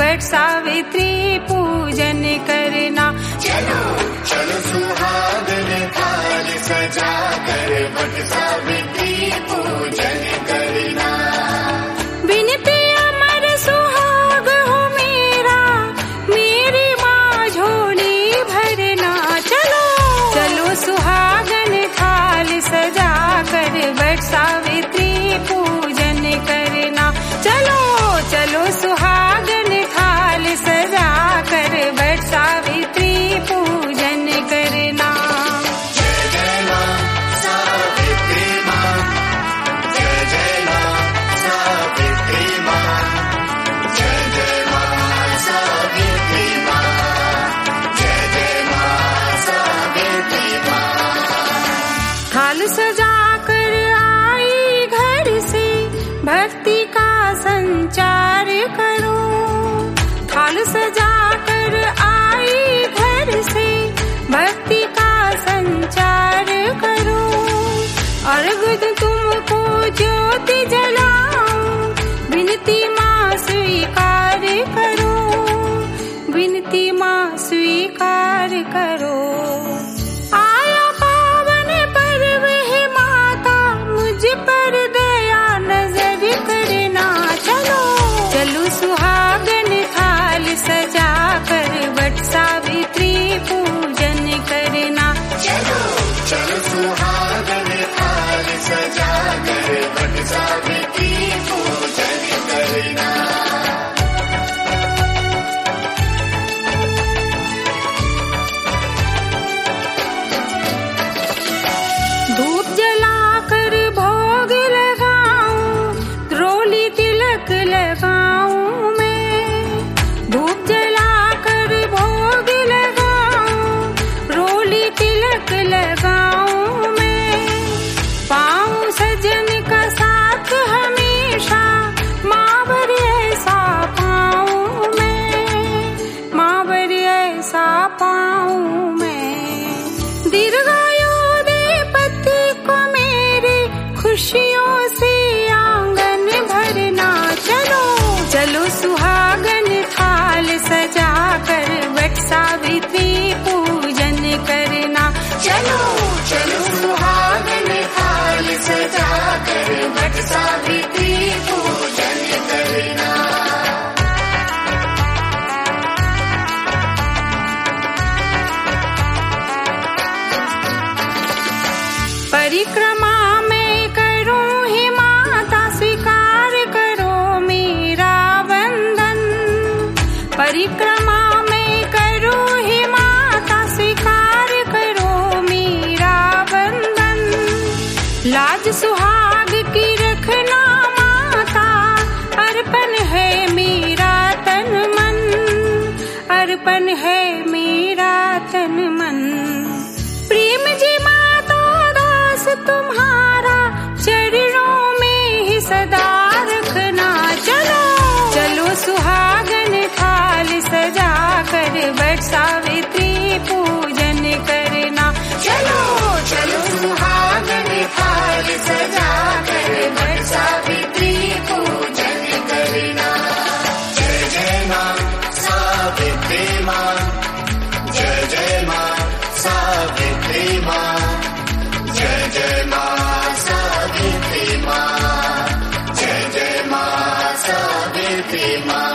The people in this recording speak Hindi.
वट सावित्री पूजन करना। चलो चलो सुहागन थाल सजा कर वट सावित्री पूजन करना। बिनती अमर सुहाग हो मेरा, मेरी माँ झोली भरना। चलो चलो सुहागन थाल सजा कर वट सावित्री पूजन करना। चलो चलो सुहागन थाल सजा कर वट सावित्री पूजन करना। जय जय माँ सावित्री माँ, जय जय माँ सावित्री माँ, जय जय माँ सावित्री माँ, जय जय माँ सावित्री माँ। थाल सजा कर आई घर से, भक्ति का संचार करो। थाल सजा कर आई घर से, भक्ति का संचार करो। अर्घ तुमको ज्योति जलाऊं, विनती माँ स्वीकार करो, विनती माँ स्वीकार करो। आया पावन पर्व है माता, मुझ पर दया नजर करना। चलो चलो सुहागन थाल सजा कर वट सावित्री पूजन करना। चलो चलो सुहागन थाल सजा कर वट सावित्री पूजन करना। धूप जलाकर भोग लगाऊं, रोली तिलक लगाऊं मैं। धूप जलाकर भोग लगाऊं, रोली तिलक लगाऊं मैं। पाऊं सजन का साथ हमेशा, माँ भर ऐसा पाऊं मैं, माँ भर ऐसा पाऊं मैं। दीर्घायु दे पति को मेरे, खुशियों से आंगन भरना। चलो चलो सुहागन थाल सजा कर वट सावित्री पूजन करना। चलो चलो सुहागन थाल सजा कर वट सावित्री पूजन करना। परिक्रमा मैं करूं ही माता, स्वीकार करो मेरा वंदन। परिक्रमा मैं करूं ही माता, स्वीकार करो मेरा वंदन। लाज सुहाग की रखना माता, अर्पण है मेरा तन मन, अर्पण है मेरा तन मन। प्रेम जी माता दास तुम्हारा, चरणों में ही सदा रखना। चलो चलो सुहागन थाल सजा कर वट सावित्री पूजन करना। चलो चलो सुहागन थाल सजा कर वट सावित्री पूजन करना। जय जय माँ सावित्री माँ, जय जय माँ सावित्री माँ, जय जय माँ सावित्री माँ, जय जय माँ सावित्री माँ।